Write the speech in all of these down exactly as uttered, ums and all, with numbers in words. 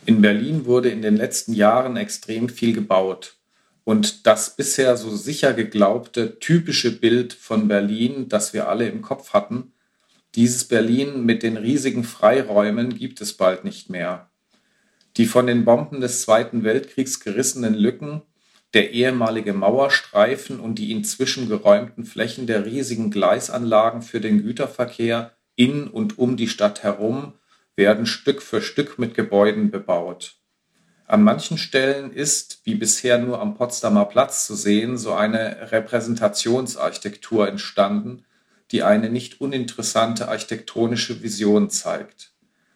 In Berlin wurde in den letzten Jahren extrem viel gebaut. Und das bisher so sicher geglaubte typische Bild von Berlin, das wir alle im Kopf hatten, dieses Berlin mit den riesigen Freiräumen gibt es bald nicht mehr. Die von den Bomben des Zweiten Weltkriegs gerissenen Lücken, der ehemalige Mauerstreifen und die inzwischen geräumten Flächen der riesigen Gleisanlagen für den Güterverkehr in und um die Stadt herum werden Stück für Stück mit Gebäuden bebaut. An manchen Stellen ist, wie bisher nur am Potsdamer Platz zu sehen, so eine Repräsentationsarchitektur entstanden, die eine nicht uninteressante architektonische Vision zeigt.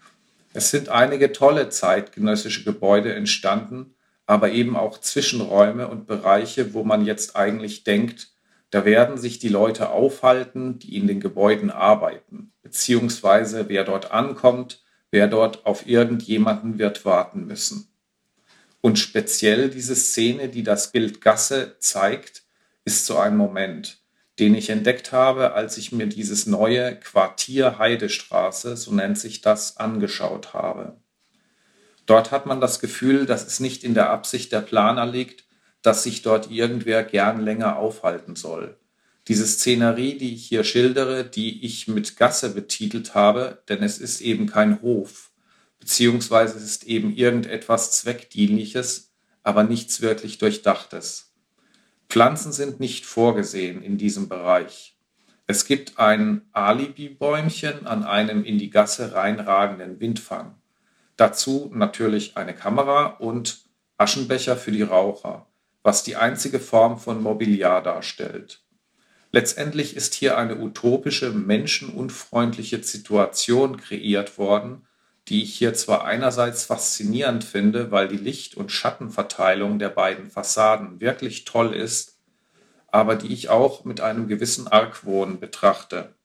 Es sind einige tolle zeitgenössische Gebäude entstanden, aber eben auch Zwischenräume und Bereiche, wo man jetzt eigentlich denkt, da werden sich die Leute aufhalten, die in den Gebäuden arbeiten, beziehungsweise wer dort ankommt, wer dort auf irgendjemanden wird warten müssen. Und speziell diese Szene, die das Bild Gasse zeigt, ist so ein Moment, den ich entdeckt habe, als ich mir dieses neue Quartier Heidestraße, so nennt sich das, angeschaut habe. Dort hat man das Gefühl, dass es nicht in der Absicht der Planer liegt, dass sich dort irgendwer gern länger aufhalten soll. Diese Szenerie, die ich hier schildere, die ich mit Gasse betitelt habe, denn es ist eben kein Hof, beziehungsweise es ist eben irgendetwas Zweckdienliches, aber nichts wirklich Durchdachtes. Pflanzen sind nicht vorgesehen in diesem Bereich. Es gibt ein Alibi-Bäumchen an einem in die Gasse reinragenden Windfang. Dazu natürlich eine Kamera und Aschenbecher für die Raucher, was die einzige Form von Mobiliar darstellt. Letztendlich ist hier eine utopische, menschenunfreundliche Situation kreiert worden, die ich hier zwar einerseits faszinierend finde, weil die Licht- und Schattenverteilung der beiden Fassaden wirklich toll ist, aber die ich auch mit einem gewissen Argwohn betrachte.